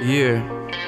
Yeah.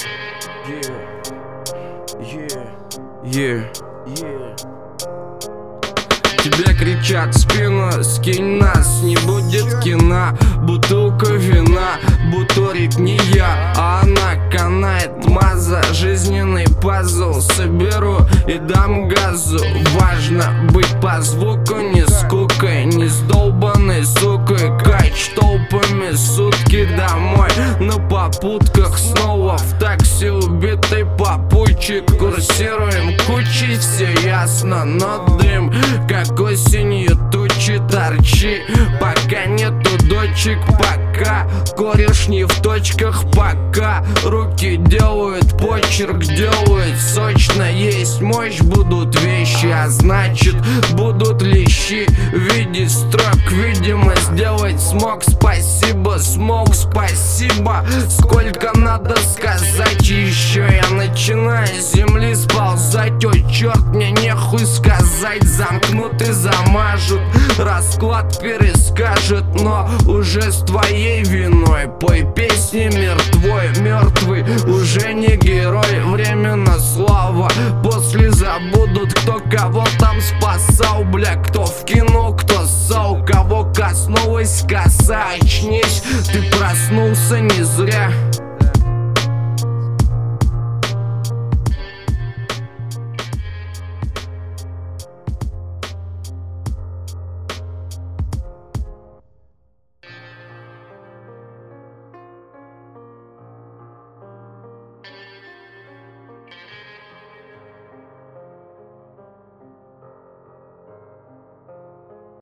Тебе кричат в спину: скинь нас, не будет кино. Бутылка вина, бутурит не я, а она канает. Маза, жизненный пазл соберу и дам газу. Важно быть по звуку, не скукой, не с долбанной сукой. Кач толпами сутки домой, на попутках снова в такси. Убитый попутчик, курсируем кучей, все ясно, но дым как осенью тучи. Торчи, пока нету дочек, пока кореш не в точках, пока руки делают почерк, делают сочно. Есть мощь, будут вещи, а значит будут лещи в виде строк. Видимо, сделать смог. Спасибо, смог, спасибо. Сколько надо сказать еще? Я начинаю с земли сползать. Ой, черт, мне нехуй сказать. Замкнут и замажут, расклад перескажет, но уже с твоей виной. Пой песни, мир твой мертвый уже не герой. Временно слава, после забудут, кто кого там спасал. Бля, кто в кино, кто ссал, кого коснулась коса. Очнись, ты проснулся не зря.